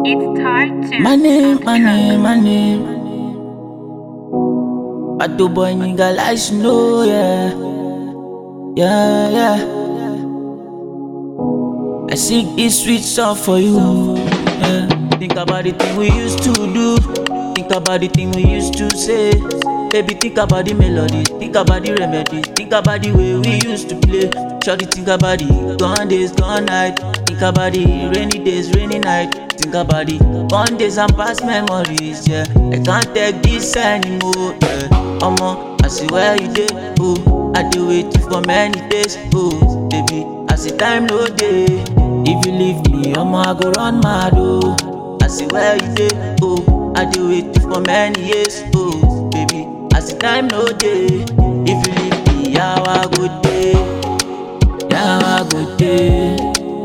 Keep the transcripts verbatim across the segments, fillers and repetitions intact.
It's time to My name, my name, my name. I do boy nigga like you know, yeah. Yeah, yeah. I sing this sweet song for you. Yeah. Think about the thing we used to do. Think about the thing we used to say. Baby, think about the melodies. Think about the remedies. Think about the way we used to play. Shorty, think about the gone days, gone night. Think about the rainy days, rainy night. Think about the gone days and past memories. Yeah, I can't take this anymore. Yeah, Omo, I see where you did. Oh, I do wait for many days. Oh, baby, I see time no day. If you leave me, Omo, I go run mad. Oh, I see where you did. Oh, I do wait for many years. Oh, baby, I see time no day. If you leave me, how I go day? How I go day?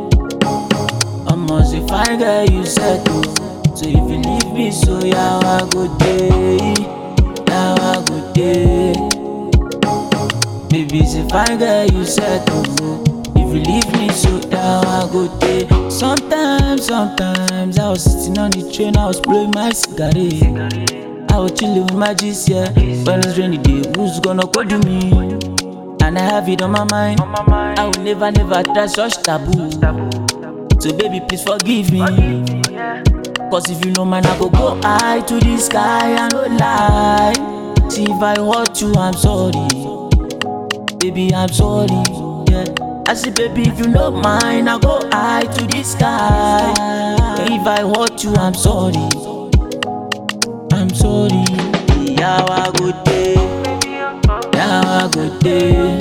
Almost a fine girl you settle. So if you leave me, so how I go day? How I go day? Baby, it's a fine girl you settle. If you leave me, so how I go day? Sometimes, sometimes I was sitting on the train, I was blowing my cigarette. I was chilling with my G's, yeah. When it's rainy day, who's gonna call to me? And I have it on my mind. I will never, never try such taboo. So baby, please forgive me. Cause if you know man, I go go high to the sky and no lie. See if I hurt you, I'm sorry. Baby, I'm sorry, yeah. I say baby, if you know mine, I go high to the sky. If I hurt you, I'm sorry. I'm sorry. Yeah, I go day. Yeah, I go day.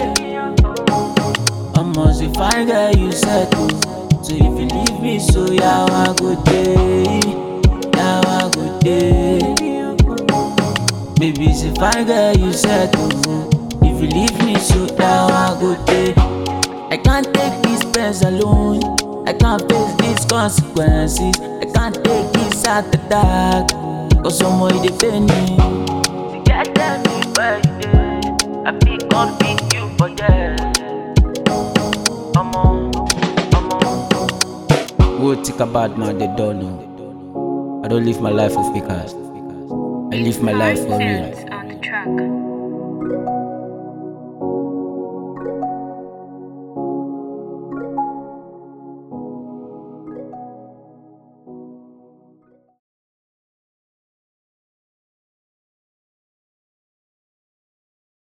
Almost a fine girl you settle. So if you leave me, so yeah, I go day. Yeah, I go day. Baby, it's a fine girl you settle. If you leave me, so yeah, I go day. I can't take these pains alone. I can't face these consequences. I can't take this at the dark. Cause someone they pay me. So yeah, tell me where you dey. I feel come pick you for there. Come on, come on. What think about man, they don't know. I don't live my life for fakers. I live my life for real. on the track.